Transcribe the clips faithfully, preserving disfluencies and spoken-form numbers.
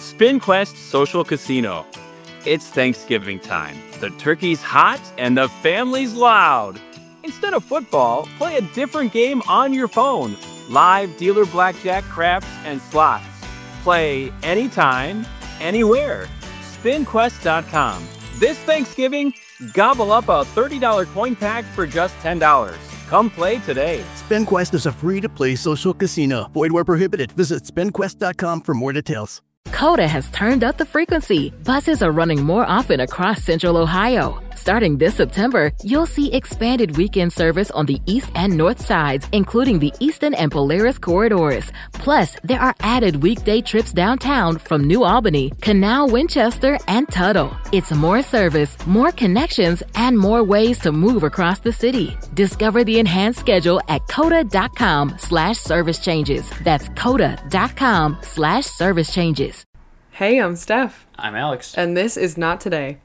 SpinQuest Social Casino. It's Thanksgiving time. The turkey's hot and the family's loud. Instead of football, play a different game on your phone. Live dealer blackjack, craps, and slots. Play anytime, anywhere. spin quest dot com. This Thanksgiving, gobble up a thirty dollars coin pack for just ten dollars. Come play today. SpinQuest is a free-to-play social casino. Void where prohibited. Visit spin quest dot com for more details. Coda has turned up the frequency. Buses are running more often across Central Ohio. Starting this September, you'll see expanded weekend service on the east and north sides, including the Easton and Polaris corridors. Plus, there are added weekday trips downtown from New Albany, Canal, Winchester, and Tuttle. It's more service, more connections, and more ways to move across the city. Discover the enhanced schedule at coda.com slash service changes. That's coda.com slash service changes. Hey, I'm Steph. I'm Alex. And this is Not Today.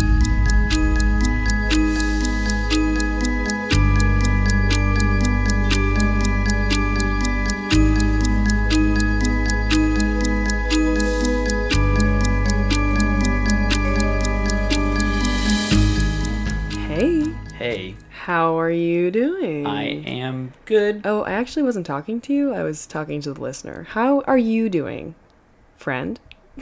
Hey. Hey. How are you doing? I am good. Oh, I actually wasn't talking to you. I was talking to the listener. How are you doing, friend?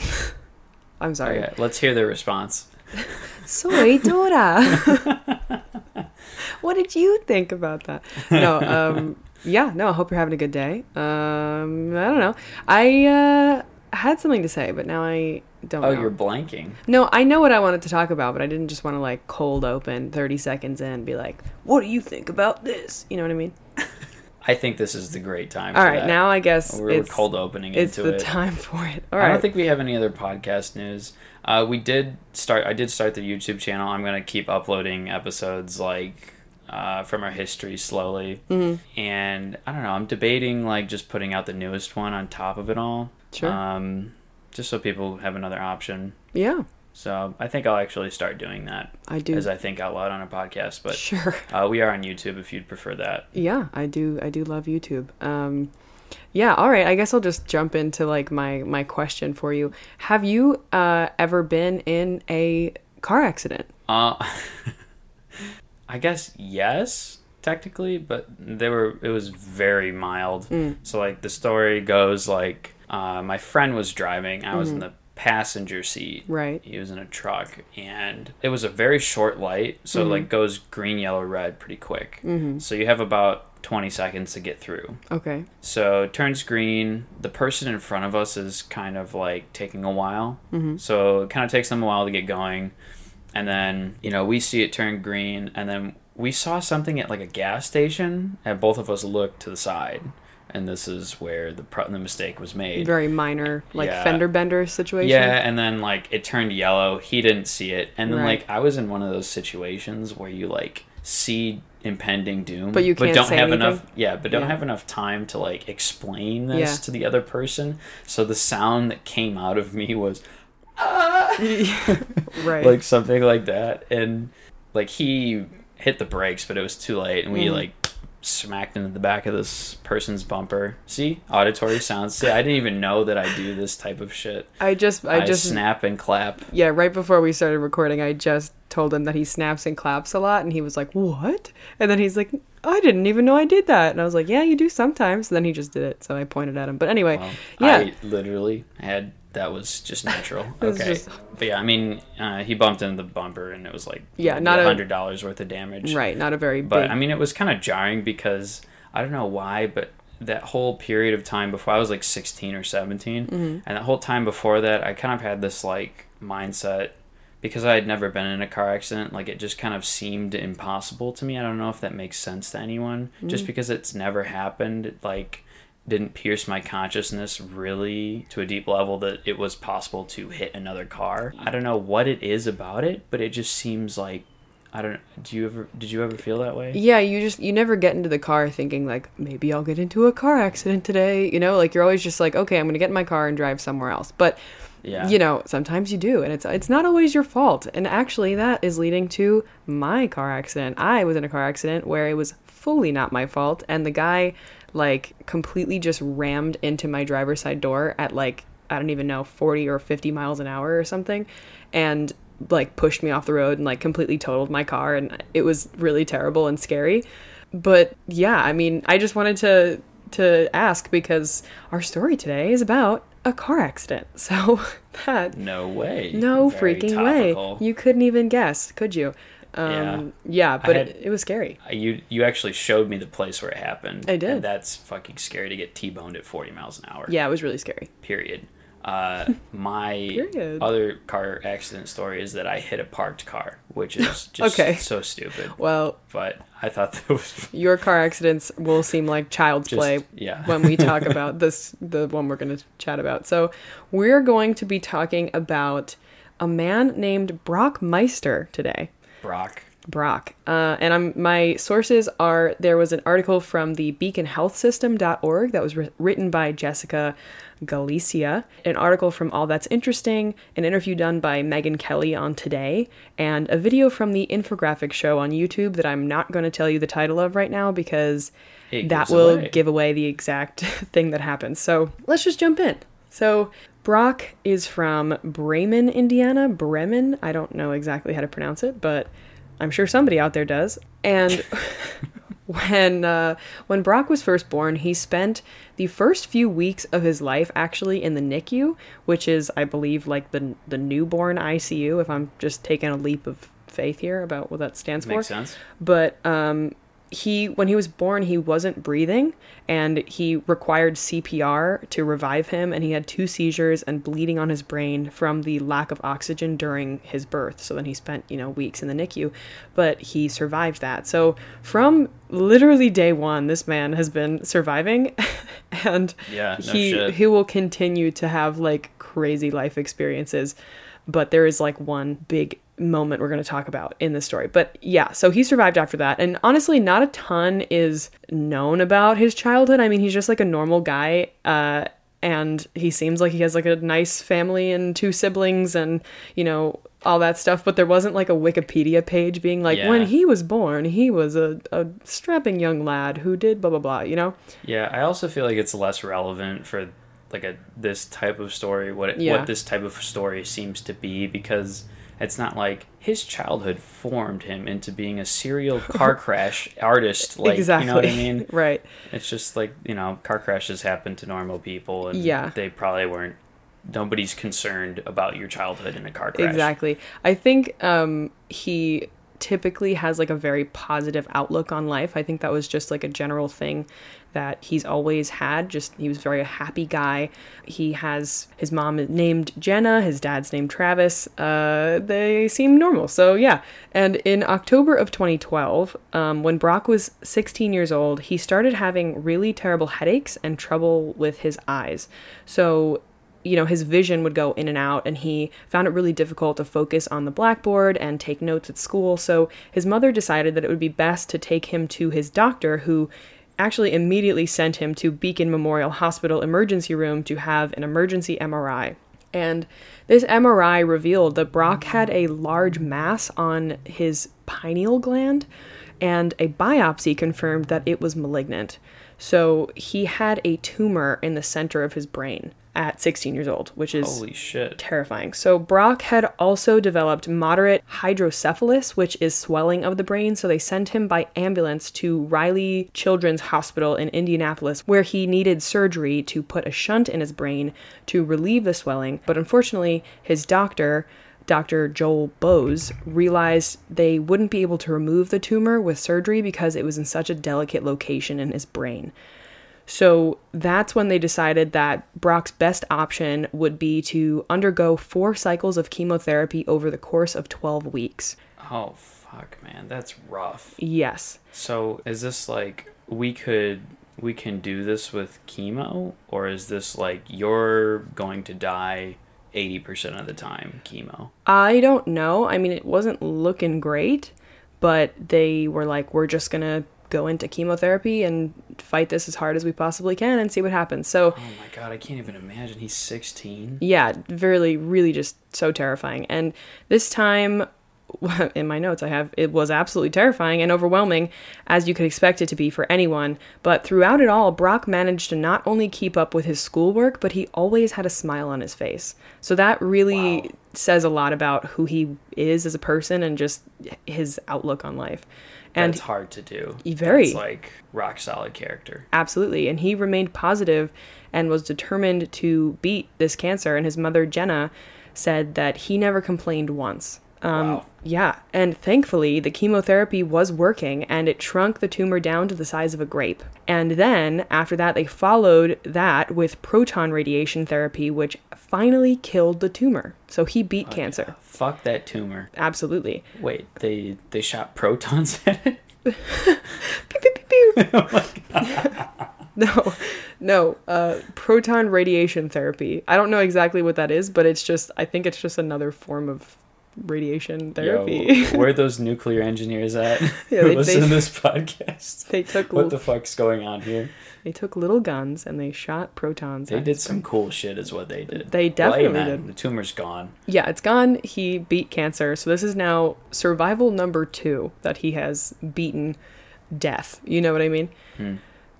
I'm sorry. Okay, let's hear the response. Soy Dora. What did you think about that? No, um, yeah, no, I hope you're having a good day. Um, I don't know. I uh, had something to say, but now I don't oh, know. You're blanking. No, I know what I wanted to talk about, but I didn't just want to like cold open thirty seconds in and be like, what do you think about this? You know what I mean? I think this is the great time. All for right, that. now I guess we're it's cold opening it's into the it. time for it. All I right. don't think we have any other podcast news. Uh, we did start. I did start the YouTube channel. I'm gonna keep uploading episodes like uh, from our history slowly. Mm-hmm. And I don't know. I'm debating like just putting out the newest one on top of it all. Sure. Um, just so people have another option. Yeah. So I think I'll actually start doing that. I do. As I think out loud on a podcast. But sure. uh, we are on YouTube if you'd prefer that. Yeah, I do. I do love YouTube. Um, yeah. All right. I guess I'll just jump into like my, my question for you. Have you uh, ever been in a car accident? Uh, I guess yes, technically, but they were. It was very mild. Mm. So like the story goes like uh, my friend was driving. I was Mm-hmm. in the passenger seat. Right. He was in a truck, and it was a very short light, so Mm-hmm. it like goes green, yellow, red pretty quick. Mm-hmm. So you have about twenty seconds to get through. Okay. So it turns green. The person in front of us is kind of like taking a while. Mm-hmm. So it kind of takes them a while to get going. And then, you know, we see it turn green, and then we saw something at like a gas station, and both of us looked to the side. And this is where the pro- the mistake was made. Very minor, like Yeah. fender bender situation. Yeah, and then like it turned yellow. He didn't see it, and then Right. like I was in one of those situations where you like see impending doom, But you can't don't say have anything? enough. Yeah, but don't Yeah. have enough time to like explain this Yeah. to the other person. So the sound that came out of me was Right. like something like that, and like he hit the brakes, but it was too late, and we Mm. like smacked into the back of this person's bumper. See, auditory sounds. See, I didn't even know that I do this type of shit. I just, I, I just, snap and clap. yeah, right before we started recording, I just told him that he snaps and claps a lot, and he was like, what? And then he's like, I didn't even know I did that. And I was like, yeah, you do sometimes. And then he just did it, so I pointed at him. But anyway, Well, yeah. I literally had, that was just natural. was Okay. just- But yeah, I mean, uh, he bumped into the bumper, and it was like Yeah, not a- one hundred dollars worth of damage. Right, not a very But big... I mean, it was kind of jarring because I don't know why, but that whole period of time before, I was like sixteen or seventeen, Mm-hmm. and that whole time before that, I kind of had this like mindset, because I had never been in a car accident, like it just kind of seemed impossible to me. I don't know if that makes sense to anyone. Mm-hmm. Just because it's never happened, it, like didn't pierce my consciousness really to a deep level that it was possible to hit another car. I don't know what it is about it, but it just seems like, I don't. Do you ever? Did you ever feel that way? Yeah, you just, you never get into the car thinking like, maybe I'll get into a car accident today. You know, like you're always just like, okay, I'm going to get in my car and drive somewhere else. But, Yeah. you know, sometimes you do. And it's it's not always your fault. And actually that is leading to my car accident. I was in a car accident where it was fully not my fault. And the guy like completely just rammed into my driver's side door at like, I don't even know, forty or fifty miles an hour or something, and like pushed me off the road and like completely totaled my car, and it was really terrible and scary. But yeah, I mean, I just wanted to to ask because our story today is about a car accident. So that No way. no Very freaking topical. way. You couldn't even guess, could you? Um, yeah. yeah, but had- it, it was scary. You you actually showed me the place where it happened. I did. And that's fucking scary to get T-boned at forty miles an hour. Yeah, it was really scary. Period. Uh, my Period. other car accident story is that I hit a parked car, which is just Okay. so stupid. Well, But I thought that was your car accidents will seem like child's just, play yeah. when we talk about this, the one we're going to chat about. So we're going to be talking about a man named Brock Meister today. Brock. Brock. Uh, and I'm, my sources are, there was an article from the beacon health system dot org that was ri- written by Jessica Galicia, an article from All That's Interesting, an interview done by Megyn Kelly on Today, and a video from the infographic show on YouTube that I'm not going to tell you the title of right now because It that gives will away. give away the exact thing that happens. So let's just jump in. So Brock is from Bremen, Indiana. Bremen. I don't know exactly how to pronounce it, but I'm sure somebody out there does. And when uh, when Brock was first born, he spent the first few weeks of his life actually in the N I C U, which is, I believe, like the the newborn I C U, if I'm just taking a leap of faith here about what that stands Makes for. sense. But um, he, when he was born, he wasn't breathing, and he required C P R to revive him, and he had two seizures and bleeding on his brain from the lack of oxygen during his birth. So then he spent, you know, weeks in the N I C U, but he survived that. So from literally day one, this man has been surviving, and Yeah, no he shit. he will continue to have like crazy life experiences. But there is like one big moment we're going to talk about in this story. But yeah, so he survived after that. And honestly, not a ton is known about his childhood. I mean, he's just like a normal guy. Uh, and he seems like he has like a nice family and two siblings and, you know, all that stuff. But there wasn't like a Wikipedia page being like, Yeah. when he was born, he was a, a strapping young lad who did blah, blah, blah, you know? Yeah, I also feel like it's less relevant for like a this type of story, what it, Yeah. what this type of story seems to be, because it's not like his childhood formed him into being a serial car crash artist. Like, exactly. you know what I mean? Right. It's just like, you know, car crashes happen to normal people, and Yeah. they probably weren't. Nobody's concerned about your childhood in a car crash. Exactly. I think um, he typically has like a very positive outlook on life. I think that was just like a general thing that he's always had. Just he was very a happy guy. He has his mom is named Jenna, his dad's named Travis. Uh, they seem normal. So yeah. And in October of twenty twelve, um, when Brock was sixteen years old, he started having really terrible headaches and trouble with his eyes. So you know, his vision would go in and out, and he found it really difficult to focus on the blackboard and take notes at school. So his mother decided that it would be best to take him to his doctor, who actually immediately sent him to Beacon Memorial Hospital emergency room to have an emergency M R I. And this M R I revealed that Brock had a large mass on his pineal gland, and a biopsy confirmed that it was malignant. So he had a tumor in the center of his brain at sixteen years old, which is Holy shit. terrifying. So Brock had also developed moderate hydrocephalus, which is swelling of the brain. So they sent him by ambulance to Riley Children's Hospital in Indianapolis, where he needed surgery to put a shunt in his brain to relieve the swelling. But unfortunately, his doctor, Doctor Joel Bose, realized they wouldn't be able to remove the tumor with surgery because it was in such a delicate location in his brain. So that's when they decided that Brock's best option would be to undergo four cycles of chemotherapy over the course of twelve weeks. Oh, fuck, man. That's rough. Yes. So is this like we could we can do this with chemo, or is this like you're going to die eighty percent of the time chemo? I don't know. I mean, it wasn't looking great, but they were like, we're just going to go into chemotherapy and fight this as hard as we possibly can and see what happens. So Oh my god, I can't even imagine. He's sixteen. yeah, really, really just so terrifying. And this time in my notes I have, it was absolutely terrifying and overwhelming, as you could expect it to be for anyone. But throughout it all, Brock managed to not only keep up with his schoolwork, but he always had a smile on his face. So that really wow. says a lot about who he is as a person and just his outlook on life. And that's hard to do. Very. That's like rock solid character. Absolutely. And he remained positive and was determined to beat this cancer. And his mother, Jenna, said that he never complained once. Um, wow. Yeah. And thankfully, the chemotherapy was working and it shrunk the tumor down to the size of a grape. And then after that, they followed that with proton radiation therapy, which finally killed the tumor. So he beat oh, cancer. Yeah. Fuck that tumor. Absolutely. Wait, they they shot protons at it? Pew, pew, pew, pew. Oh my God. No, no, uh, proton radiation therapy. I don't know exactly what that is, but it's just, I think it's just another form of radiation therapy. Yo, where are those nuclear engineers at? Yeah, they, listen they, to this podcast. They took what little, the fuck's going on here? They took little guns and they shot protons. They did some cool shit is what they did. They definitely well, amen. did. The tumor's gone. Yeah, it's gone. He beat cancer. So this is now survival number two that he has beaten death. You know what I mean? Hmm.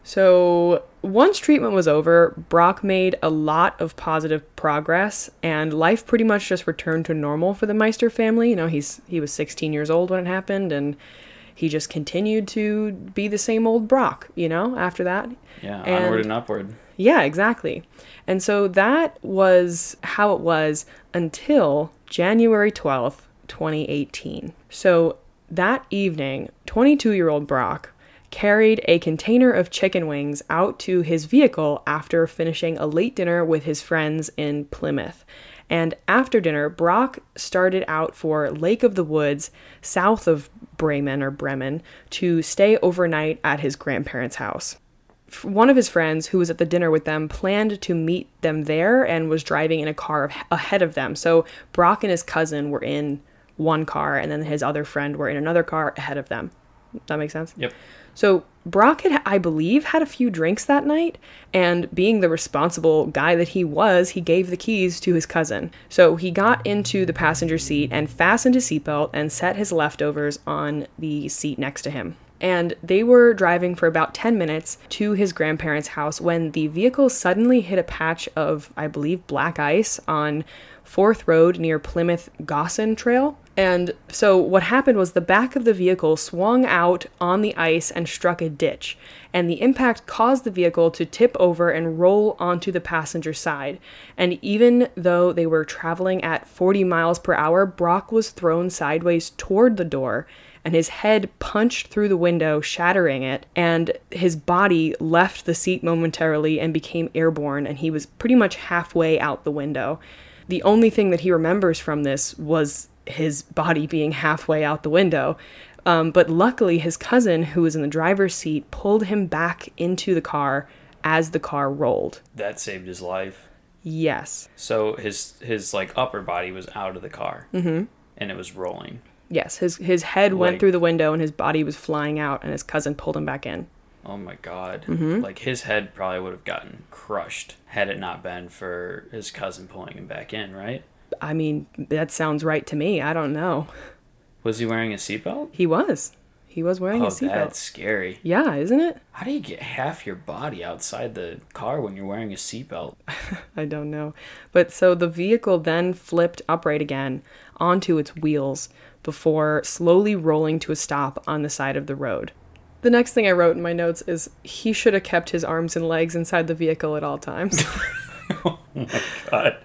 So once treatment was over, Brock made a lot of positive progress and life pretty much just returned to normal for the Meister family. You know, he's he was sixteen years old when it happened and he just continued to be the same old Brock, you know, after that. Yeah, and, onward and upward. Yeah, exactly. And so that was how it was until January twelfth, twenty eighteen. So that evening, twenty-two-year-old Brock carried a container of chicken wings out to his vehicle after finishing a late dinner with his friends in Plymouth. And after dinner, Brock started out for Lake of the Woods, south of Bremen or Bremen, to stay overnight at his grandparents' house. One of his friends who was at the dinner with them planned to meet them there and was driving in a car ahead of them. So Brock and his cousin were in one car and then his other friend were in another car ahead of them. That makes sense? Yep. So Brock had, I believe, had a few drinks that night, and being the responsible guy that he was, he gave the keys to his cousin. So he got into the passenger seat and fastened his seatbelt and set his leftovers on the seat next to him. And they were driving for about ten minutes to his grandparents' house when the vehicle suddenly hit a patch of, I believe, black ice on Fourth Road near Plymouth Gossan Trail. And so what happened was the back of the vehicle swung out on the ice and struck a ditch. And the impact caused the vehicle to tip over and roll onto the passenger side. And even though they were traveling at forty miles per hour, Brock was thrown sideways toward the door and his head punched through the window, shattering it, and his body left the seat momentarily and became airborne, and he was pretty much halfway out the window. The only thing that he remembers from this was his body being halfway out the window. Um, but luckily, his cousin, who was in the driver's seat, pulled him back into the car as the car rolled. That saved his life. Yes. So his his like upper body was out of the car, mm-hmm. and it was rolling. Yes, his his head like, went through the window and his body was flying out, and his cousin pulled him back in. Oh my God. Mm-hmm. Like his head probably would have gotten crushed had it not been for his cousin pulling him back in, right? I mean, that sounds right to me. I don't know. Was he wearing a seatbelt? He was. He was wearing oh, a seatbelt. That's scary. Yeah, isn't it? How do you get half your body outside the car when you're wearing a seatbelt? I don't know. But so the vehicle then flipped upright again onto its wheels before slowly rolling to a stop on the side of the road. The next thing I wrote in my notes is he should have kept his arms and legs inside the vehicle at all times. Oh my God.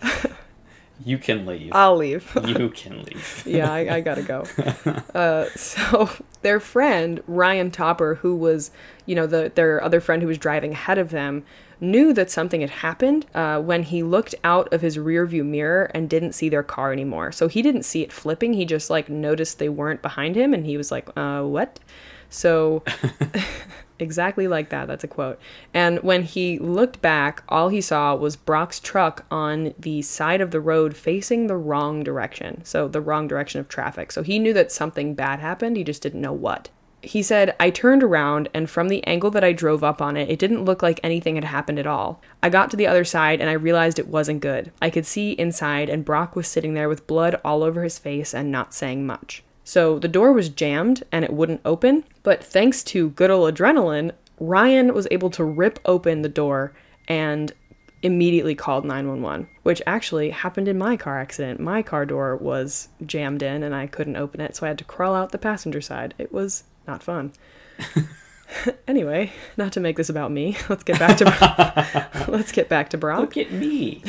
You can leave. I'll leave. You can leave. Yeah, I, I gotta go. Uh, so their friend, Ryan Topper, who was, you know, the their other friend who was driving ahead of them, knew that something had happened uh, when he looked out of his rearview mirror and didn't see their car anymore. So he didn't see it flipping. He just, like, noticed they weren't behind him, and he was like, uh, what? So... Exactly like that. That's a quote. And when he looked back, all he saw was Brock's truck on the side of the road facing the wrong direction. So the wrong direction of traffic. So he knew that something bad happened. He just didn't know what. He said, I turned around and from the angle that I drove up on it, it didn't look like anything had happened at all. I got to the other side and I realized it wasn't good. I could see inside and Brock was sitting there with blood all over his face and not saying much. So the door was jammed and it wouldn't open, but thanks to good old adrenaline, Ryan was able to rip open the door and immediately called nine one one, which actually happened in my car accident. My car door was jammed in and I couldn't open it, so I had to crawl out the passenger side. It was not fun. Anyway, not to make this about me, let's get back to let's get back to Brock. Look at me.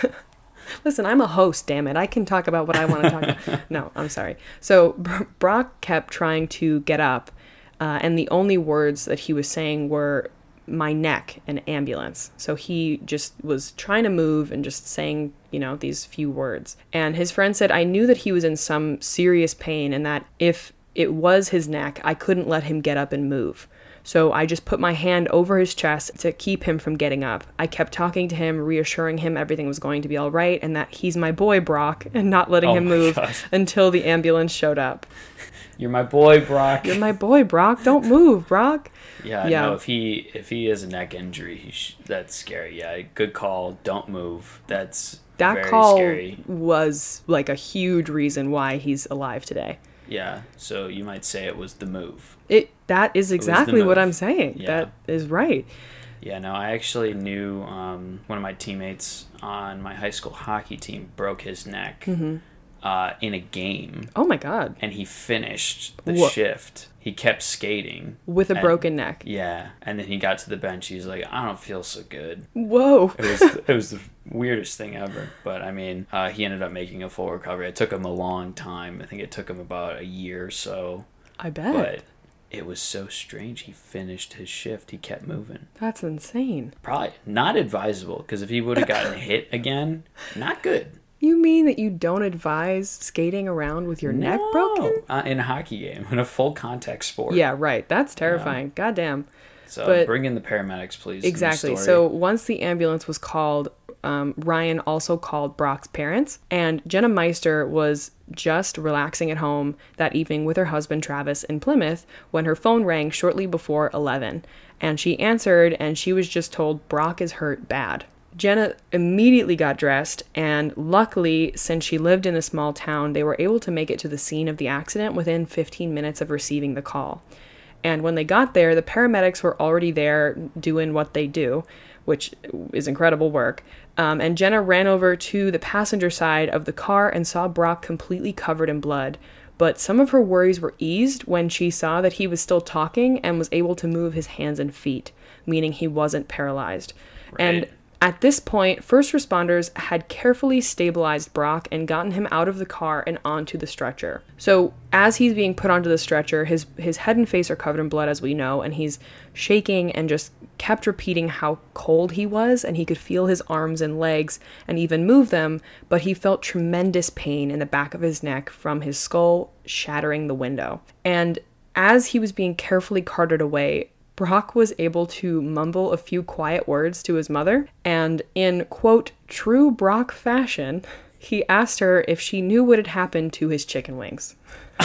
Listen, I'm a host, damn it. I can talk about what I want to talk about. No, I'm sorry. So Brock kept trying to get up, uh, and the only words that he was saying were my neck and ambulance. So he just was trying to move and just saying, you know, these few words. And his friend said, I knew that he was in some serious pain and that if it was his neck, I couldn't let him get up and move. So I just put my hand over his chest to keep him from getting up. I kept talking to him, reassuring him everything was going to be all right and that he's my boy, Brock, and not letting oh him move gosh. until the ambulance showed up. You're my boy, Brock. You're my boy, Brock. Don't move, Brock. Yeah, Yeah. no, if he if he has a neck injury, he sh- that's scary. Yeah, good call. Don't move. That's That very call scary. was like a huge reason why he's alive today. Yeah, so you might say it was the move. It that is the exactly what move. I'm saying. Yeah. That is right. Yeah, no, I actually knew um, one of my teammates on my high school hockey team broke his neck Mm-hmm. uh, in a game, Oh my god. and he finished the Wha- shift. He kept skating. With a and- broken neck. Yeah, and then he got to the bench. He's like, I don't feel so good. Whoa. It was it was the weirdest thing ever. But I mean, uh, he ended up making a full recovery. It took him a long time. I think it took him about a year or so. I bet. But it was so strange. He finished his shift. He kept moving. That's insane. Probably not advisable because if he would have gotten hit again, not good. You mean that you don't advise skating around with your neck No. broken? Uh, in a hockey game, in a full contact sport. Yeah, right. That's terrifying. Goddamn. So but- bring in the paramedics, please. in the Exactly. story. So once the ambulance was called, um, Ryan also called Brock's parents, and Jenna Meister was just relaxing at home that evening with her husband Travis in Plymouth when her phone rang shortly before eleven, and she answered and she was just told Brock is hurt bad. Jenna immediately got dressed, and luckily, since she lived in a small town, they were able to make it to the scene of the accident within fifteen minutes of receiving the call. And when they got there, the paramedics were already there doing what they do, which is incredible work. Um, and Jenna ran over to the passenger side of the car and saw Brock completely covered in blood. But some of her worries were eased when she saw that he was still talking and was able to move his hands and feet, meaning he wasn't paralyzed. And Right. at this point, first responders had carefully stabilized Brock and gotten him out of the car and onto the stretcher. So as he's being put onto the stretcher, his his head and face are covered in blood, as we know, and he's shaking and just kept repeating how cold he was, and he could feel his arms and legs and even move them, but he felt tremendous pain in the back of his neck from his skull shattering the window. And as he was being carefully carted away, Brock was able to mumble a few quiet words to his mother, and in, quote, true Brock fashion, he asked her if she knew what had happened to his chicken wings.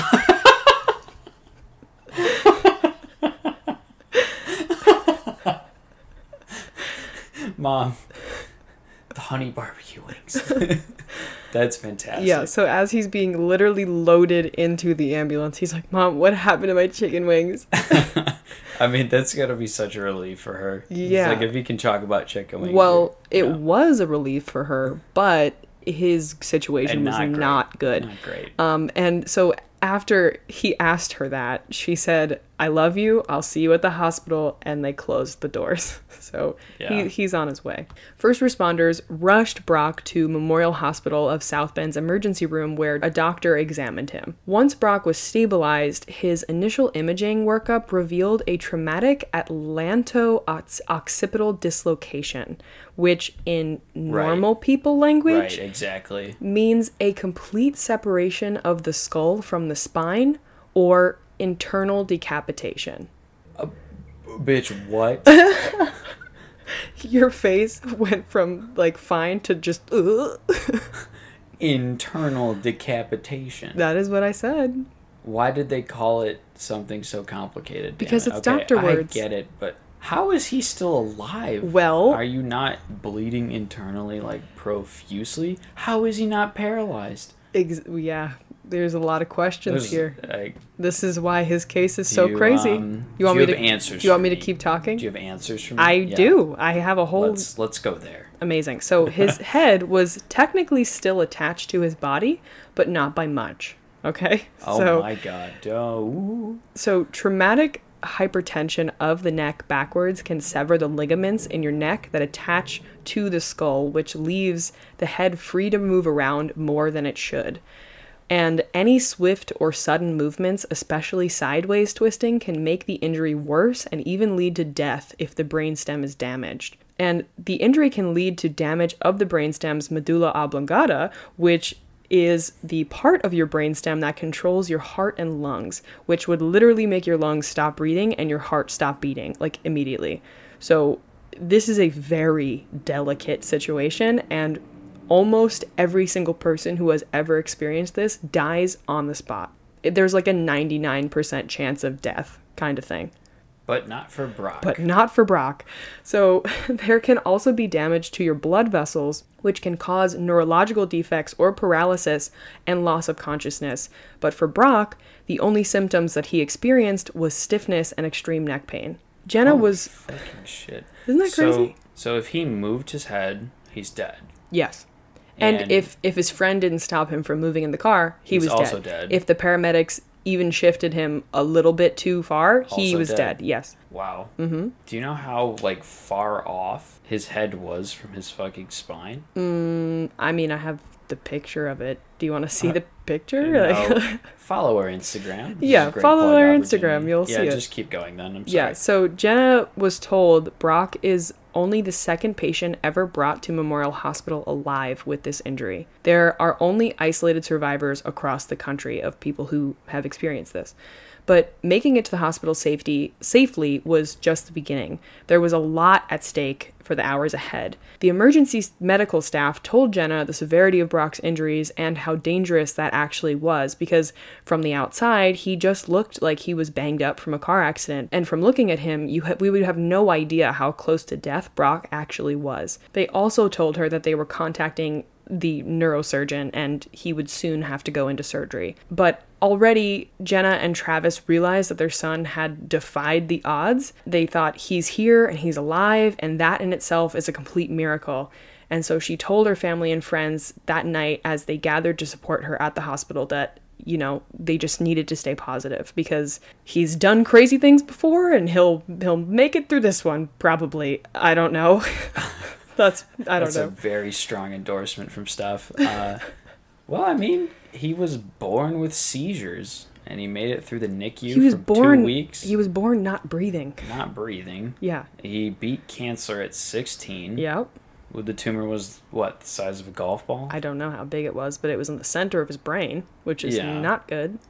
Mom, the honey barbecue wings. That's fantastic. Yeah, so as he's being literally loaded into the ambulance, he's like, Mom, what happened to my chicken wings? I mean, that's got to be such a relief for her. Yeah. It's like if you can talk about chicken wings. Well, it you're- yeah. was a relief for her, but his situation And was not great. not good. Not great. Um, and so after he asked her that, she said, I love you, I'll see you at the hospital, and they closed the doors. So Yeah. he, he's on his way. First responders rushed Brock to Memorial Hospital of South Bend's emergency room where a doctor examined him. Once Brock was stabilized, his initial imaging workup revealed a traumatic atlanto-occipital dislocation, which in normal people language Right, exactly. means a complete separation of the skull from the spine or internal decapitation. Bitch, what? Your face went from like fine to just ugh. Internal decapitation. That is what I said. Why did they call it something so complicated? Damn Because it. it's Okay, doctor words. I get it, but how is he still alive? Well- are you not bleeding internally like profusely? How is he not paralyzed? Ex- yeah. there's a lot of questions There's, here. Like, This is why his case is so you, crazy. um, you want do you me have to answers Do you want for me to me? keep talking? Do you have answers for me? I Yeah. do. I have a whole Let's let's go there. amazing. So his head was technically still attached to his body, but not by much. Okay? Oh so, my god. Oh. So traumatic hypertension of the neck backwards can sever the ligaments in your neck that attach to the skull, which leaves the head free to move around more than it should. And any swift or sudden movements, especially sideways twisting, can make the injury worse and even lead to death if the brainstem is damaged. And the injury can lead to damage of the brainstem's medulla oblongata, which is the part of your brainstem that controls your heart and lungs, which would literally make your lungs stop breathing and your heart stop beating, like immediately. So this is a very delicate situation, and almost every single person who has ever experienced this dies on the spot. There's like a ninety-nine percent chance of death kind of thing. But not for Brock. But not for Brock. So there can also be damage to your blood vessels, which can cause neurological defects or paralysis and loss of consciousness. But for Brock, the only symptoms that he experienced was stiffness and extreme neck pain. Jenna Holy was... fucking shit. Isn't that crazy? So, so if he moved his head, he's dead. Yes. And, And- if, if his friend didn't stop him from moving in the car, he He's was also dead. dead. If the paramedics even shifted him a little bit too far, he Also was dead. dead. Yes. Wow. Mm-hmm. Do you know how, like, far off his head was from his fucking spine? I mean, I have the picture of it. Do you want to see Uh, the picture? No. Like- Follow our Instagram. This Yeah, is a great follow plug our opportunity. Instagram. You'll yeah, see it. just keep going then. I'm sorry. Yeah, so Jenna was told Brock is only the second patient ever brought to Memorial Hospital alive with this injury. There are only isolated survivors across the country of people who have experienced this. But making it to the hospital safety safely was just the beginning. There was a lot at stake for the hours ahead. The emergency medical staff told Jenna the severity of Brock's injuries and how dangerous that actually was, because from the outside, he just looked like he was banged up from a car accident. And from looking at him, you ha- we would have no idea how close to death Brock actually was. They also told her that they were contacting the neurosurgeon and he would soon have to go into surgery. But already Jenna and Travis realized that their son had defied the odds. They thought he's here and he's alive, and that in itself is a complete miracle. And so she told her family and friends that night as they gathered to support her at the hospital that, you know, they just needed to stay positive because he's done crazy things before and he'll he'll make it through this one, probably. I don't know. That's, I don't That's know. a very strong endorsement from Steph. Uh, well, I mean, he was born with seizures, and he made it through the N I C U He was for born, two weeks. he was born not breathing. not breathing. Yeah. He beat cancer at sixteen. Yep. Well, the tumor was, what, the size of a golf ball? I don't know how big it was, but it was in the center of his brain, which is Yeah. not good.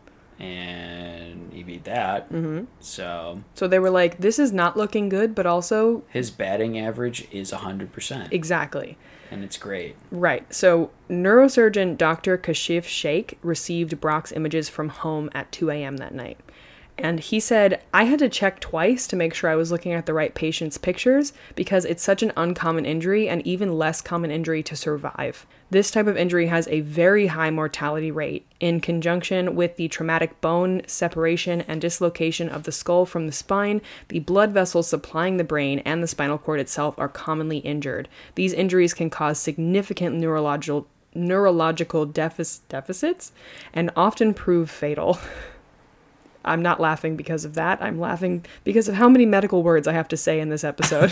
And he beat that. Mm-hmm. So So they were like, this is not looking good, but also his batting average is one hundred percent. exactly. And it's great. Right. So neurosurgeon Doctor Kashif Sheikh received Brock's images from home at two a.m. that night. And he said, I had to check twice to make sure I was looking at the right patient's pictures because it's such an uncommon injury and even less common injury to survive. This type of injury has a very high mortality rate. In conjunction with the traumatic bone separation and dislocation of the skull from the spine, the blood vessels supplying the brain and the spinal cord itself are commonly injured. These injuries can cause significant neurological neurological defic- deficits and often prove fatal. I'm not laughing because of that. I'm laughing because of how many medical words I have to say in this episode.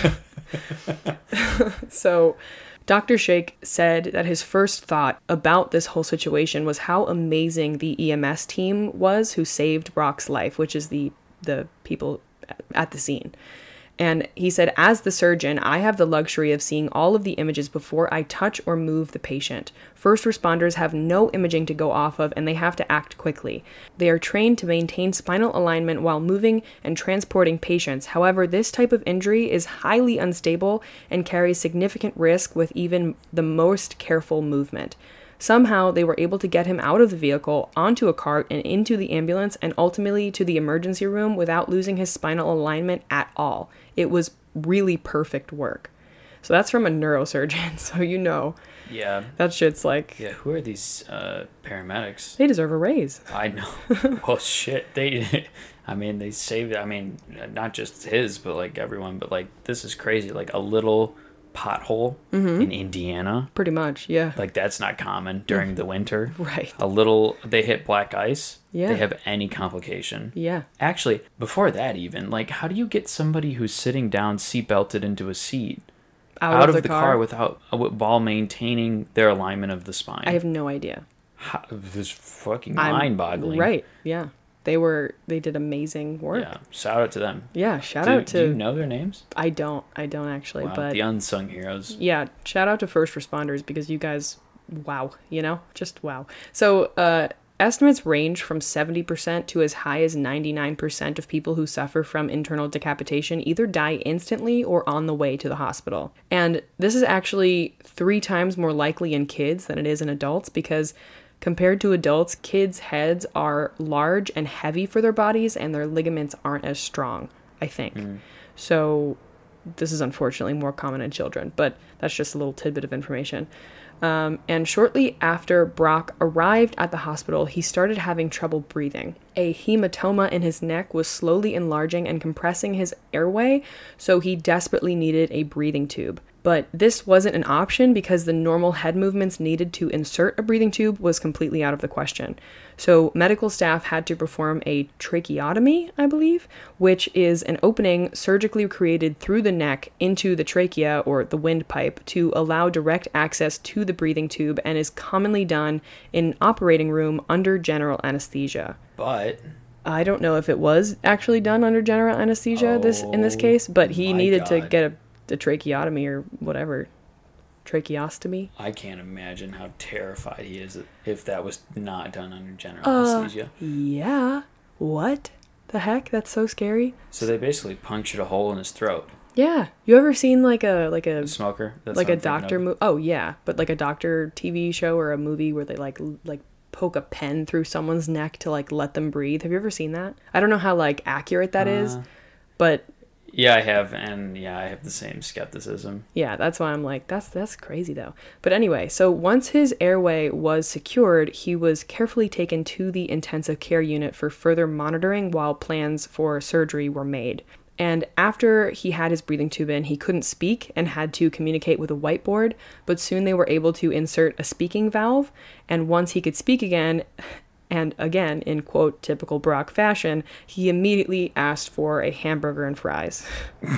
So, Doctor Sheikh said that his first thought about this whole situation was how amazing the E M S team was who saved Brock's life, which is the the people at the scene. And he said, as the surgeon, I have the luxury of seeing all of the images before I touch or move the patient. First responders have no imaging to go off of, and they have to act quickly. They are trained to maintain spinal alignment while moving and transporting patients. However, this type of injury is highly unstable and carries significant risk with even the most careful movement. Somehow, they were able to get him out of the vehicle, onto a cart, and into the ambulance, and ultimately to the emergency room without losing his spinal alignment at all. It was really perfect work. So that's from a neurosurgeon. So you know Yeah. that shit's like, Yeah, who are these uh, paramedics? they deserve a raise. I know. Well, shit. They, I mean, they saved, I mean, not just his, but like everyone, but like, this is crazy. Like a little pothole Mm-hmm. in Indiana. Pretty much, yeah. Like that's not common during the winter. Right. A little, they hit black ice. Yeah. They have any complication. Yeah. Actually, before that even, like, how do you get somebody who's sitting down seatbelted into a seat Out, out, of, the, car, without, uh, while maintaining their alignment of the spine? I have no idea. How, this is fucking I'm- mind-boggling. Right. Yeah. They were, they did amazing work. Yeah. Shout out to them. Yeah. Shout do, out to, do you know their names? I don't, I don't actually, Wow, but the unsung heroes. yeah, shout out to first responders because you guys, wow, you know, just wow. So, uh, estimates range from seventy percent to as high as ninety-nine percent of people who suffer from internal decapitation either die instantly or on the way to the hospital. And this is actually three times more likely in kids than it is in adults because compared to adults, kids' heads are large and heavy for their bodies and their ligaments aren't as strong, I think. Mm. So this is unfortunately more common in children, but that's just a little tidbit of information. Um, and shortly after Brock arrived at the hospital, he started having trouble breathing. A hematoma in his neck was slowly enlarging and compressing his airway, so he desperately needed a breathing tube. But this wasn't an option because the normal head movements needed to insert a breathing tube was completely out of the question. So medical staff had to perform a tracheotomy, I believe, which is an opening surgically created through the neck into the trachea or the windpipe to allow direct access to the breathing tube and is commonly done in an operating room under general anesthesia. But I don't know if it was actually done under general anesthesia oh, this in this case, but he needed God. to get a the tracheotomy or whatever. Tracheostomy. I can't imagine how terrified he is if that was not done under general Uh, anesthesia. Yeah. What the heck? That's so scary. So they basically punctured a hole in his throat. Yeah. You ever seen like a like a A smoker? That's like what a I'm thinking doctor of. movie? Oh yeah, but like a doctor T V show or a movie where they like l- like poke a pen through someone's neck to like let them breathe. Have you ever seen that? I don't know how like accurate that is, Uh. but Yeah, I have, and yeah, I have the same skepticism. yeah, that's why I'm like, that's that's crazy though. But anyway, so once his airway was secured, he was carefully taken to the intensive care unit for further monitoring while plans for surgery were made. And after he had his breathing tube in, he couldn't speak and had to communicate with a whiteboard, but soon they were able to insert a speaking valve, and once he could speak again, and again, in quote, typical Brock fashion, he immediately asked for a hamburger and fries.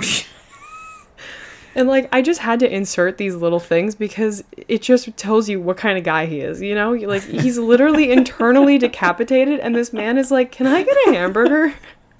And like, I just had to insert these little things because it just tells you what kind of guy he is, you know? Like, he's literally internally decapitated, and this man is like, can I get a hamburger?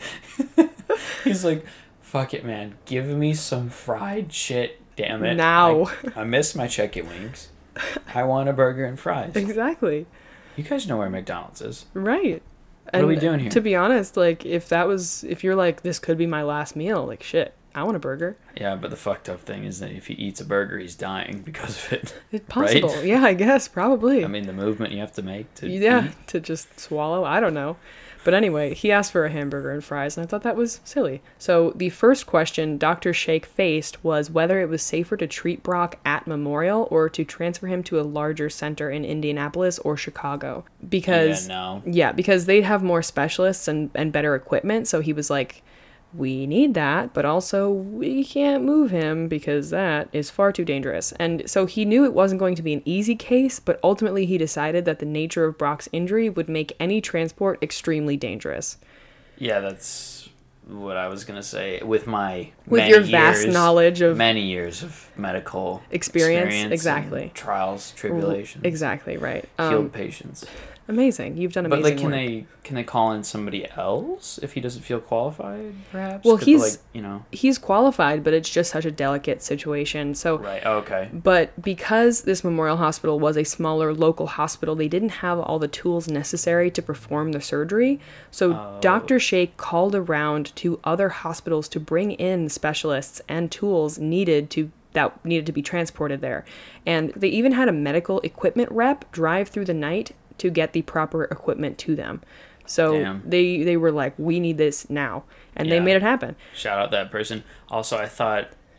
He's like, fuck it, man. Give me some fried shit, damn it. Now. I, I miss my chicken wings. I want a burger and fries. Exactly. You guys know where McDonald's is. Right. What are we doing here? To be honest, like, if that was, if you're like, this could be my last meal, like, shit, I want a burger. Yeah, but the fucked up thing is that if he eats a burger, he's dying because of it. It's possible. Right? Yeah, I guess, probably. I mean, the movement you have to make to yeah, eat. to just swallow. I don't know. But anyway, he asked for a hamburger and fries, and I thought that was silly. So the first question Doctor Shake faced was whether it was safer to treat Brock at Memorial or to transfer him to a larger center in Indianapolis or Chicago. Because, Yeah, no. yeah, because they'd have more specialists and, and better equipment. So he was like, we need that, but also we can't move him because that is far too dangerous. And so he knew it wasn't going to be an easy case, but ultimately he decided that the nature of Brock's injury would make any transport extremely dangerous. Yeah, that's what I was going to say. With my With many your vast years- knowledge of many years of medical experience, and exactly. trials, tribulations, Exactly, right. healed Um, patients. amazing. You've done amazing But like, can work. they can they call in somebody else if he doesn't feel qualified? Perhaps. Well, 'Cause, he's- like, you know, He's qualified, but it's just such a delicate situation. So right. Oh, okay. But because this Memorial Hospital was a smaller local hospital, they didn't have all the tools necessary to perform the surgery. So Oh. Doctor Shake called around to other hospitals to bring in specialists and tools needed to that needed to be transported there. And they even had a medical equipment rep drive through the night to get the proper equipment to them. So Damn. they they were like, we need this now. And they Yeah. made it happen. Shout out that person. Also, I thought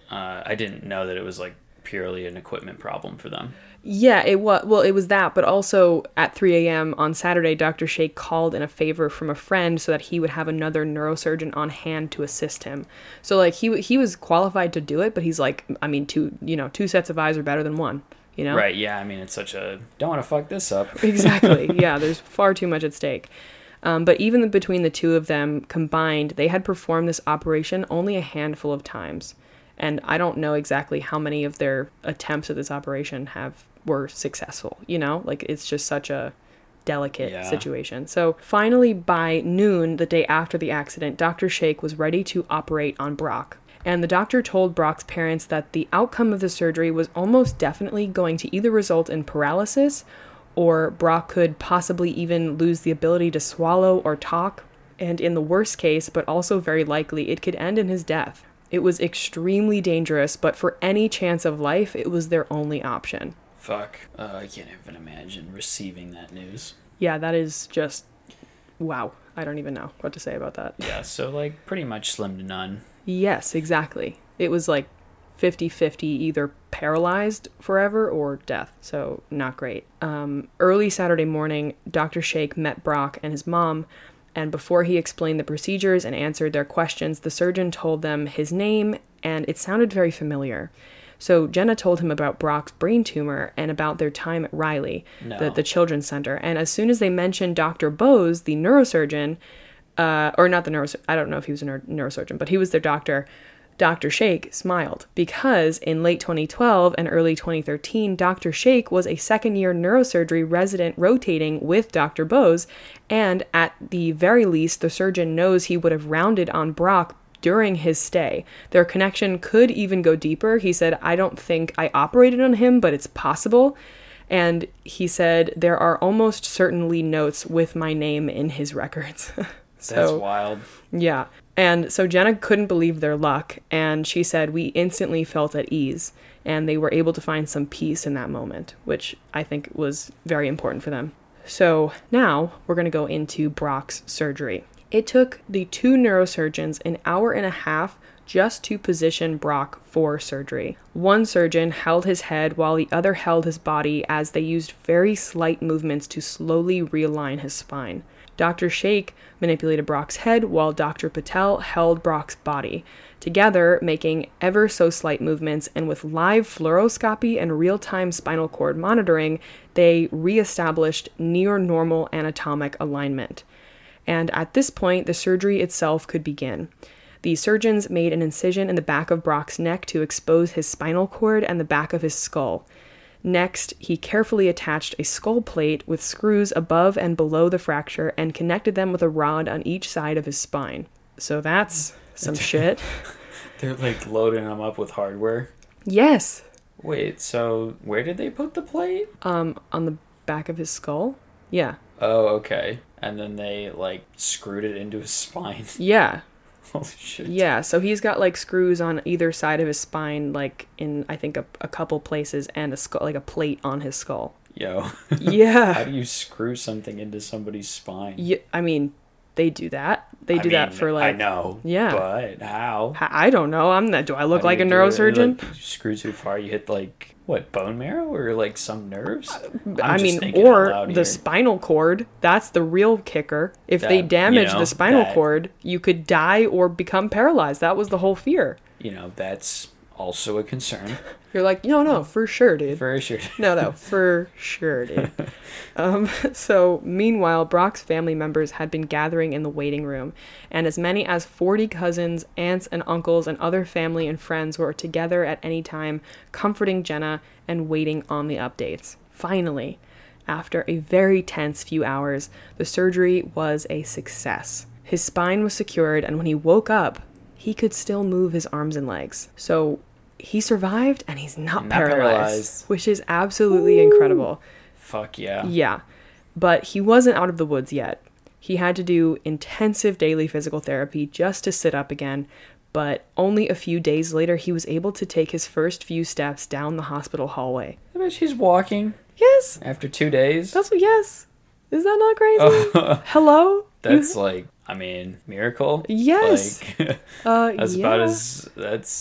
uh, I didn't know that it was like purely an equipment problem for them. Yeah, it was. Well, it was that, but also at three a.m. on Saturday, Doctor Sheikh called in a favor from a friend so that he would have another neurosurgeon on hand to assist him. So, like, he he was qualified to do it, but he's like, I mean, two you know, two sets of eyes are better than one. You know? Right. Yeah. I mean, it's such a don't want to fuck this up. Exactly. Yeah. There's far too much at stake. Um, but even between the two of them combined, they had performed this operation only a handful of times. And I don't know exactly how many of their attempts at this operation have were successful, you know? Like, it's just such a delicate yeah. situation. So finally, by noon, the day after the accident, Doctor Sheikh was ready to operate on Brock. And the doctor told Brock's parents that the outcome of the surgery was almost definitely going to either result in paralysis, or Brock could possibly even lose the ability to swallow or talk. And in the worst case, but also very likely, it could end in his death. It was extremely dangerous, but for any chance of life, it was their only option. Fuck. Uh, I can't even imagine receiving that news. Yeah, that is just... wow. I don't even know what to say about that. Yeah, so, like, pretty much slim to none. Yes, exactly. It was, like, fifty-fifty, either paralyzed forever or death. So, not great. Um, early Saturday morning, Doctor Sheikh met Brock and his mom, and before he explained the procedures and answered their questions, the surgeon told them his name, and it sounded very familiar. So Jenna told him about Brock's brain tumor and about their time at Riley, no. the, the children's center. And as soon as they mentioned Doctor Bose, the neurosurgeon, uh, or not the neurosurgeon, I don't know if he was a neuro- neurosurgeon, but he was their doctor, Doctor Sheikh smiled because in late twenty twelve and early twenty thirteen, Doctor Sheikh was a second-year neurosurgery resident rotating with Doctor Bose, and at the very least, the surgeon knows he would have rounded on Brock during his stay. Their connection could even go deeper. He said, I don't think I operated on him, but it's possible. And he said, there are almost certainly notes with my name in his records. So, that's wild. Yeah. And so Jenna couldn't believe their luck, and she said, we instantly felt at ease, and they were able to find some peace in that moment, which I think was very important for them. So now we're going to go into Brock's surgery. It took the two neurosurgeons an hour and a half just to position Brock for surgery. One surgeon held his head while the other held his body as they used very slight movements to slowly realign his spine. Doctor Sheikh manipulated Brock's head while Doctor Patel held Brock's body, together making ever so slight movements, and with live fluoroscopy and real-time spinal cord monitoring, they re-established near-normal anatomic alignment. And at this point, the surgery itself could begin. The surgeons made an incision in the back of Brock's neck to expose his spinal cord and the back of his skull. Next, he carefully attached a skull plate with screws above and below the fracture and connected them with a rod on each side of his spine. So that's some shit. They're like loading him up with hardware? Yes. Wait, so where did they put the plate? Um, on the back of his skull? Yeah. Oh, okay. And then they, like, screwed it into his spine. Yeah. Holy shit. Yeah, so he's got, like, screws on either side of his spine, like, in, I think, a, a couple places, and a skull, like, a plate on his skull. Yo. Yeah. How do you screw something into somebody's spine? Yeah, I mean, they do that. They do I that mean, for, like... I know. Yeah. But how? I don't know. I'm not... Do I look How do like a you do it? neurosurgeon? Like, you screw too far, you hit, like, what, bone marrow? Or, like, some nerves? I'm I just mean, thinking out or loud the here. spinal cord. That's the real kicker. If they That, damage you know, the spinal that- cord, you could die or become paralyzed. That was the whole fear. You know, that's also a concern. You're like, no, no, for sure, dude. For sure. No, no, for sure, dude. Um, so, meanwhile, Brock's family members had been gathering in the waiting room, and as many as forty cousins, aunts, and uncles, and other family and friends were together at any time, comforting Jenna and waiting on the updates. Finally, after a very tense few hours, the surgery was a success. His spine was secured, and when he woke up, he could still move his arms and legs. So, he survived, and he's not, Not paralyzed, paralyzed. which is absolutely incredible. Fuck yeah. Yeah, but he wasn't out of the woods yet. He had to do intensive daily physical therapy just to sit up again, but only a few days later, he was able to take his first few steps down the hospital hallway. I bet she's walking Yes, after two days. that's what, yes. Is that not crazy? Hello? That's like, I mean, miracle. Yes. Like, Uh, that's yeah. about as, that's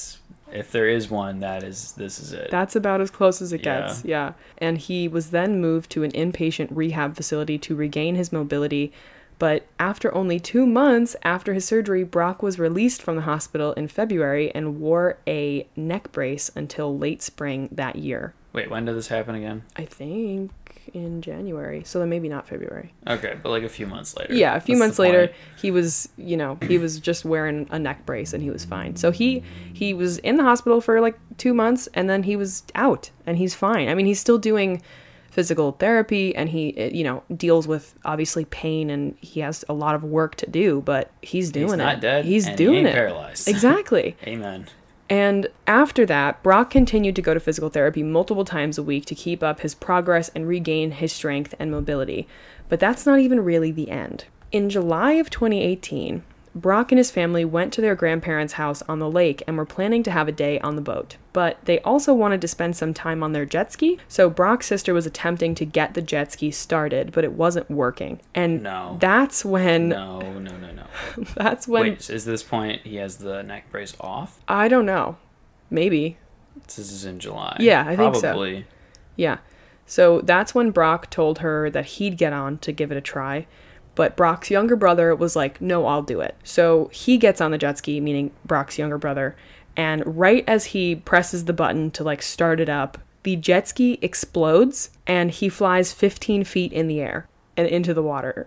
If there is one, that is, this is it. That's about as close as it Yeah. gets. Yeah. And he was then moved to an inpatient rehab facility to regain his mobility. But after only two months after his surgery, Brock was released from the hospital in February and wore a neck brace until late spring that year. Wait, when did this happen again? I think in January. So then maybe not February. Okay, but like a few months later. Yeah, a few That's months the later, point. he was, you know, he was just wearing a neck brace and he was fine. So he he was in the hospital for like two months and then he was out and he's fine. I mean, he's still doing physical therapy and he, you know, deals with obviously pain and he has a lot of work to do, but he's doing He's it. not dead. He's and doing he ain't it. paralyzed. Exactly. Amen. And after that, Brock continued to go to physical therapy multiple times a week to keep up his progress and regain his strength and mobility. But that's not even really the end. In July of twenty eighteen, Brock and his family went to their grandparents' house on the lake and were planning to have a day on the boat. But they also wanted to spend some time on their jet ski, so Brock's sister was attempting to get the jet ski started, but it wasn't working. And No. that's when No, no, no, no. that's when Wait, is this point he has the neck brace off? I don't know. Maybe. This is in July. Yeah, I think so. Probably. Yeah. So that's when Brock told her that he'd get on to give it a try. But Brock's younger brother was like, no, I'll do it. So he gets on the jet ski, meaning Brock's younger brother. And right as he presses the button to like start it up, the jet ski explodes and he flies fifteen feet in the air and into the water.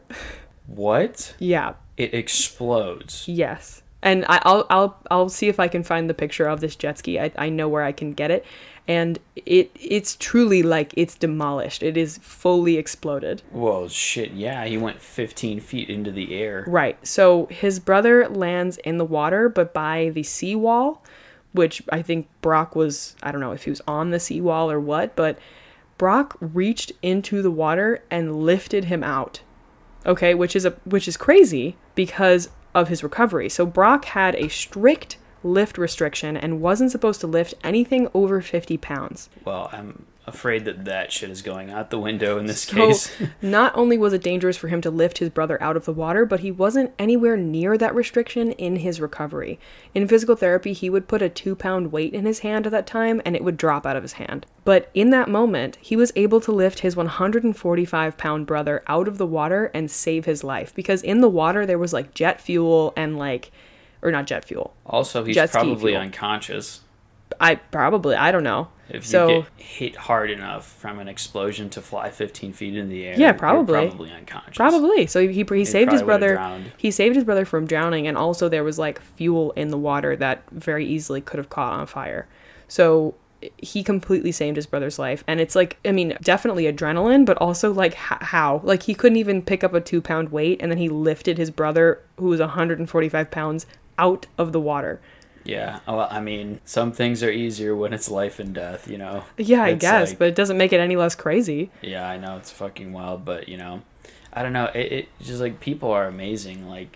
What? Yeah. It explodes. Yes. And I, I'll I'll I'll see if I can find the picture of this jet ski. I, I know where I can get it. And it it's truly like it's demolished. It is fully exploded. Whoa, shit, yeah, he went fifteen feet into the air. Right. So his brother lands in the water, but by the seawall, which I think Brock was, I don't know if he was on the seawall or what, but Brock reached into the water and lifted him out. Okay, which is a which is crazy because of his recovery. So Brock had a strict lift restriction and wasn't supposed to lift anything over fifty pounds. Well, I'm afraid that that shit is going out the window in this So case. not only was it dangerous for him to lift his brother out of the water, but he wasn't anywhere near that restriction in his recovery. In physical therapy, he would put a two pound weight in his hand at that time and it would drop out of his hand. But in that moment, he was able to lift his one hundred forty-five pound brother out of the water and save his life, because in the water there was like jet fuel and like, or not jet fuel. Also, he's Jet ski probably fuel. unconscious. I probably, I don't know. If so, you get hit hard enough from an explosion to fly fifteen feet in the air, Yeah, you're probably. probably unconscious. Probably. So he he saved his probably would've brother. drowned. He saved his brother from drowning, and also there was like fuel in the water that very easily could have caught on fire. So he completely saved his brother's life, and it's like, I mean, definitely adrenaline, but also like h- how like he couldn't even pick up a two pound weight, and then he lifted his brother, who was one hundred forty-five pounds, out of the water. Yeah, well, I mean, some things are easier when it's life and death, you know? Yeah, I It's guess, like- but it doesn't make it any less crazy. Yeah, I know, it's fucking wild, but, you know, I don't know, it, it just, like, people are amazing. Like,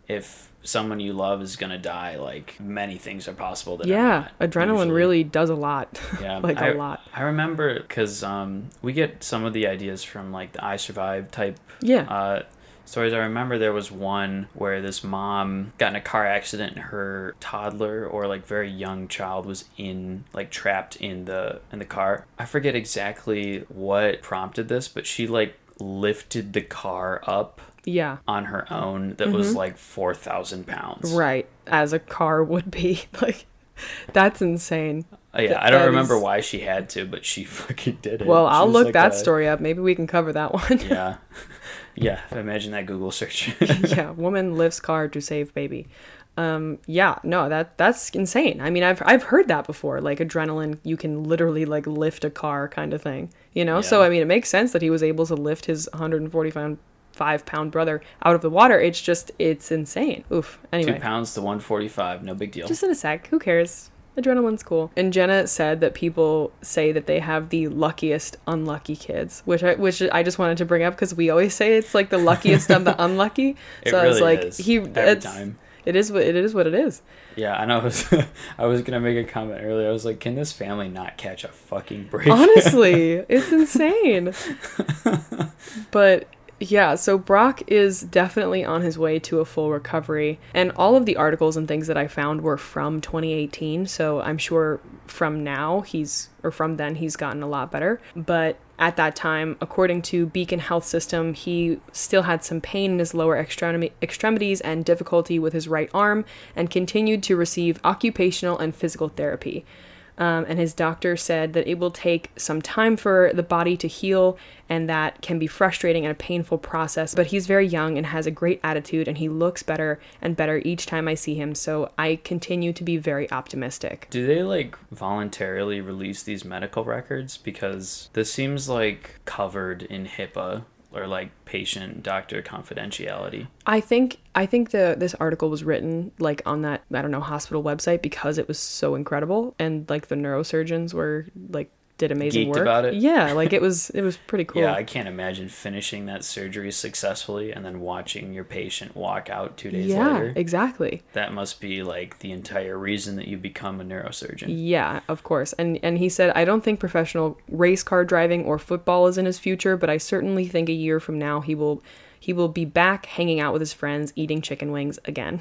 if someone you love is gonna die, like, many things are possible that are Yeah, not, adrenaline usually. really does a lot. Yeah, like I, a lot. I remember, because um, we get some of the ideas from, like, the I Survived type Yeah. uh, stories. I remember there was one where this mom got in a car accident and her toddler or like very young child was in like trapped in the in the car. I forget exactly what prompted this, but she like lifted the car up Yeah. on her own. That was like four thousand pounds. Right. As a car would be. Like, that's insane. Uh, yeah, Th- I don't that remember is- why she had to, but she fucking did it. Well, She I'll was look like that a- story up. Maybe we can cover that one. Yeah. Yeah, imagine that Google search. Yeah, woman lifts car to save baby. Um, yeah, no, that that's insane. I mean, I've I've heard that before. Like adrenaline, you can literally like lift a car, kind of thing. You know, so Yeah. I mean, it makes sense that he was able to lift his one hundred forty-five pound brother out of the water. It's just it's insane. Oof. Anyway, Two pounds to one forty-five, no big deal. just in a sec. Who cares? Adrenaline's cool. And Jenna said that people say that they have the luckiest unlucky kids, which I which I just wanted to bring up because we always say it's like the luckiest of the unlucky. It so I was really like, is, he every it's, time. It is what it is. What it is. Yeah, I know. I was, I was gonna make a comment earlier. I was like, "Can this family not catch a fucking break?" Honestly, it's insane. But Yeah, so Brock is definitely on his way to a full recovery. And all of the articles and things that I found were from twenty eighteen. So I'm sure from now he's, or from then, he's gotten a lot better. But at that time, according to Beacon Health System, he still had some pain in his lower extremi- extremities and difficulty with his right arm, and continued to receive occupational and physical therapy. Um, and his doctor said that it will take some time for the body to heal, and that can be frustrating and a painful process. But he's very young and has a great attitude, and he looks better and better each time I see him. So I continue to be very optimistic. Do they like voluntarily release these medical records? Because this seems like covered in HIPAA, or like patient doctor confidentiality. I think I think the this article was written like on that, I don't know, hospital website, because it was so incredible, and like the neurosurgeons were like did amazing Geeked work about it. Yeah, like it was it was pretty cool. Yeah, I can't imagine finishing that surgery successfully and then watching your patient walk out two days yeah, later. Exactly. That must be like the entire reason that you become a neurosurgeon. Yeah, of course. And and he said, I don't think professional race car driving or football is in his future, but I certainly think a year from now he will he will be back hanging out with his friends, eating chicken wings again.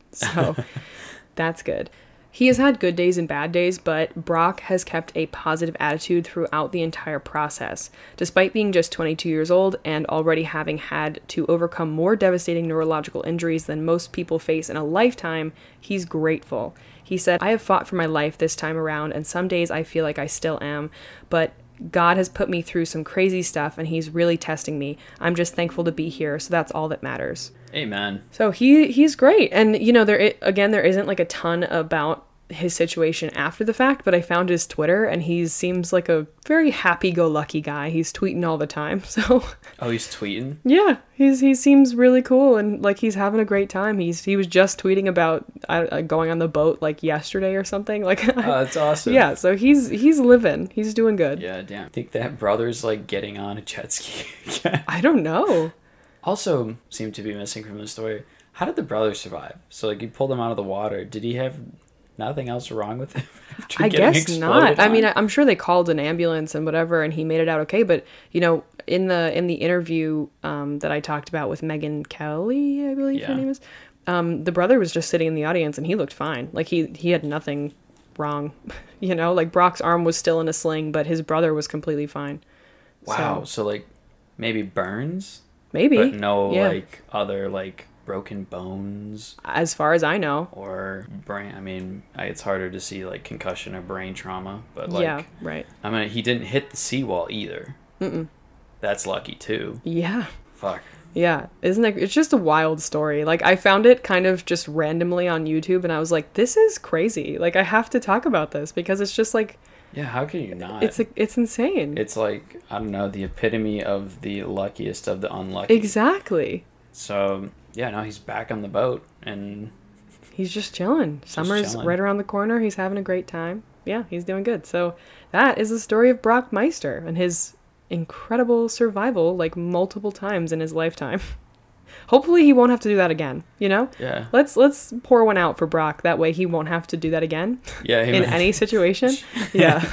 So that's good. He has had good days and bad days, but Brock has kept a positive attitude throughout the entire process. Despite being just twenty-two years old and already having had to overcome more devastating neurological injuries than most people face in a lifetime, he's grateful. He said, I have fought for my life this time around, and some days I feel like I still am, but God has put me through some crazy stuff, and he's really testing me. I'm just thankful to be here, so that's all that matters. Amen. So he he's great. And, you know, there again, there isn't like a ton about his situation after the fact, but I found his Twitter, and he seems like a very happy-go-lucky guy. He's tweeting all the time, so... Oh, he's tweeting? Yeah, he's he seems really cool, and like he's having a great time. He's He was just tweeting about uh, going on the boat like yesterday or something. Like, oh, that's awesome. Yeah, so he's he's living. He's doing good. Yeah, damn. I think that brother's like getting on a jet ski again. I don't know. Also seemed to be missing from the story. How did the brother survive? So like you pulled him out of the water. Did he have nothing else wrong with him? I guess not. I mean, I'm sure they called an ambulance and whatever, and he made it out okay. But you know, in the in the interview um, that I talked about with Megyn Kelly, I believe yeah. her name is, um, the brother was just sitting in the audience, and he looked fine. Like he he had nothing wrong. You know, like Brock's arm was still in a sling, but his brother was completely fine. Wow. So, So, so like maybe burns, maybe, but no yeah. like other like broken bones, as far as I know. or brain. I mean, I, it's harder to see like concussion or brain trauma, but like, Yeah, right. I mean, he didn't hit the seawall either. Mm-mm. That's lucky too. Yeah. Fuck. Yeah, isn't it? It's just a wild story. Like, I found it kind of just randomly on YouTube, and I was like, this is crazy. Like, I have to talk about this, because it's just like, Yeah, how can you not? it's it's insane. It's like, I don't know, the epitome of the luckiest of the unlucky. Exactly. So, yeah, no, he's back on the boat, and He's just chilling. Summer's chilling. right around the corner. He's having a great time. Yeah, he's doing good. So that is the story of Brock Meister and his incredible survival, like multiple times in his lifetime. Hopefully he won't have to do that again, you know? yeah. Let's let's pour one out for Brock. That way he won't have to do that again Yeah, he in might- any situation. Yeah.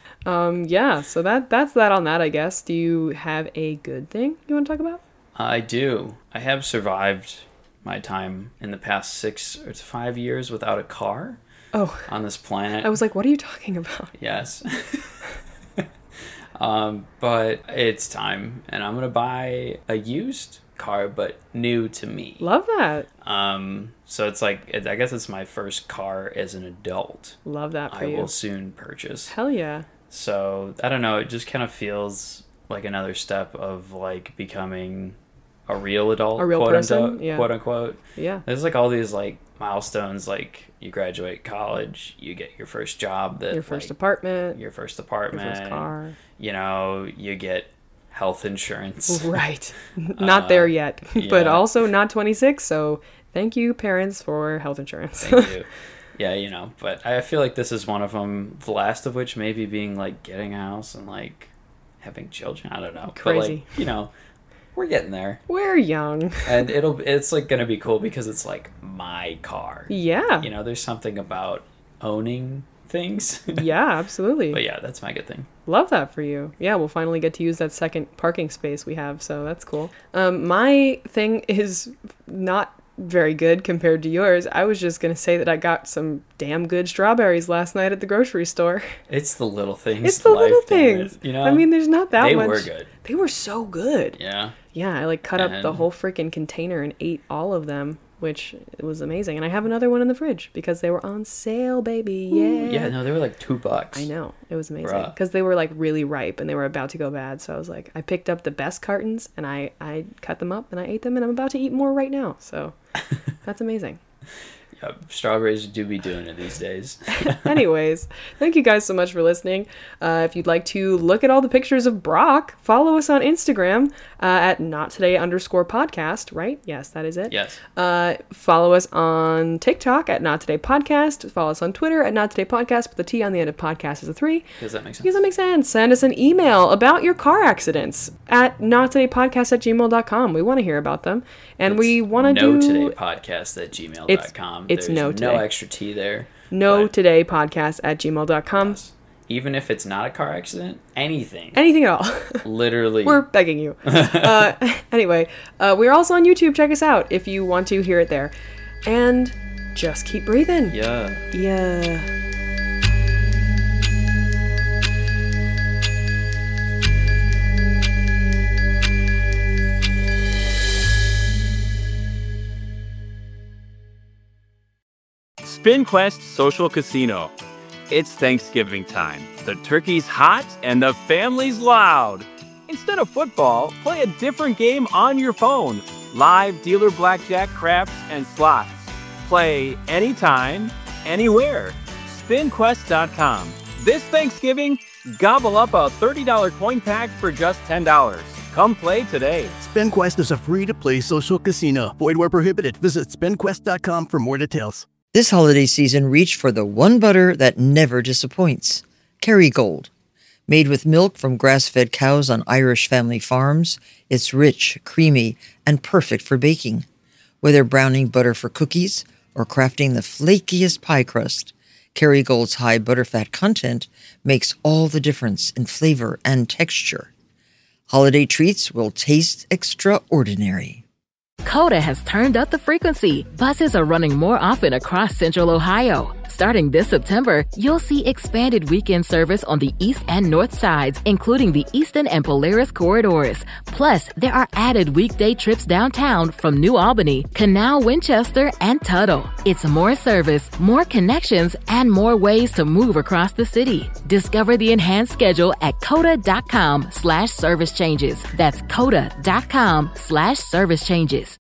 Um, yeah, so that that's that on that, I guess. Do you have a good thing you want to talk about? I do. I have survived my time in the past six or five years without a car Oh, on this planet. I was like, what are you talking about? Yes. um, but it's time, and I'm gonna buy a used car, but new to me. Love that. Um, so it's like, it, I guess it's my first car as an adult. Love that for I you. will soon purchase. Hell yeah. So I don't know. It just kind of feels like another step of like becoming a real adult, A real quote person? unquote, Yeah. quote unquote. Yeah. There's like all these like milestones, like you graduate college, you get your first job, that Your first like, apartment, your first your apartment, first car. you know, you get health insurance. Right. Not there yet, but yeah. also not twenty-six. So thank you, parents, for health insurance. Thank you. Yeah, you know, but I feel like this is one of them. The last of which maybe being like getting a house and like having children. I don't know. Crazy. But like, you know, we're getting there, We're young. and it'll it's like gonna be cool because it's like my car. Yeah. You know, there's something about owning things. Yeah, absolutely. But yeah, that's my good thing. Love that for you. Yeah, we'll finally get to use that second parking space we have, so that's cool. Um, my thing is not very good compared to yours. I was just going to say that I got some damn good strawberries last night at the grocery store. It's the little things. It's the life, little damn things. it, you know? I mean, there's not that they much. They were good. They were so good. Yeah. Yeah, I like cut up And- the whole freaking container and ate all of them, which was amazing. And I have another one in the fridge because they were on sale, baby. Yeah. Yeah, no, they were like two bucks. I know. It was amazing. Bruh. Because they were like really ripe and they were about to go bad. So I was like, I picked up the best cartons and I, I cut them up and I ate them and I'm about to eat more right now. So that's amazing. Yeah, strawberries do be doing it these days. Anyways, thank you guys so much for listening. Uh, if you'd like to look at all the pictures of Brock, follow us on Instagram uh, at not today underscore podcast, right? Yes, that is it. Yes. Uh, follow us on TikTok at not today podcast. Follow us on Twitter at not today podcast, but the T on the end of podcast is a three. Does that make sense? Does that make sense? Send us an email about your car accidents at nottodaypodcast at gmail dot com. We want to hear about them. And It's we want to no do... today podcast at gmail dot com. It's, it's There's no no today. extra T there. No but today podcast at gmail dot com. yes. Even if it's not a car accident, anything. Anything at all. Literally. We're begging you. uh, anyway, uh, we're also on YouTube. Check us out if you want to hear it there. And just keep breathing. Yeah. Yeah. SpinQuest Social Casino. It's Thanksgiving time. The turkey's hot and the family's loud. Instead of football, play a different game on your phone. Live dealer blackjack, craps, and slots. Play anytime, anywhere. spin quest dot com. This Thanksgiving, gobble up a thirty dollars coin pack for just ten dollars. Come play today. SpinQuest is a free-to-play social casino. Void where prohibited. Visit spin quest dot com for more details. This holiday season, reach for the one butter that never disappoints. Kerrygold. Made with milk from grass-fed cows on Irish family farms, it's rich, creamy, and perfect for baking. Whether browning butter for cookies or crafting the flakiest pie crust, Kerrygold's high butterfat content makes all the difference in flavor and texture. Holiday treats will taste extraordinary. Coda has turned up the frequency. Buses are running more often across Central Ohio. Starting this September, you'll see expanded weekend service on the east and north sides, including the Eastern and Polaris corridors. Plus, there are added weekday trips downtown from New Albany, Canal, Winchester, and Tuttle. It's more service, more connections, and more ways to move across the city. Discover the enhanced schedule at coda.com slash service changes. That's coda.com slash service changes.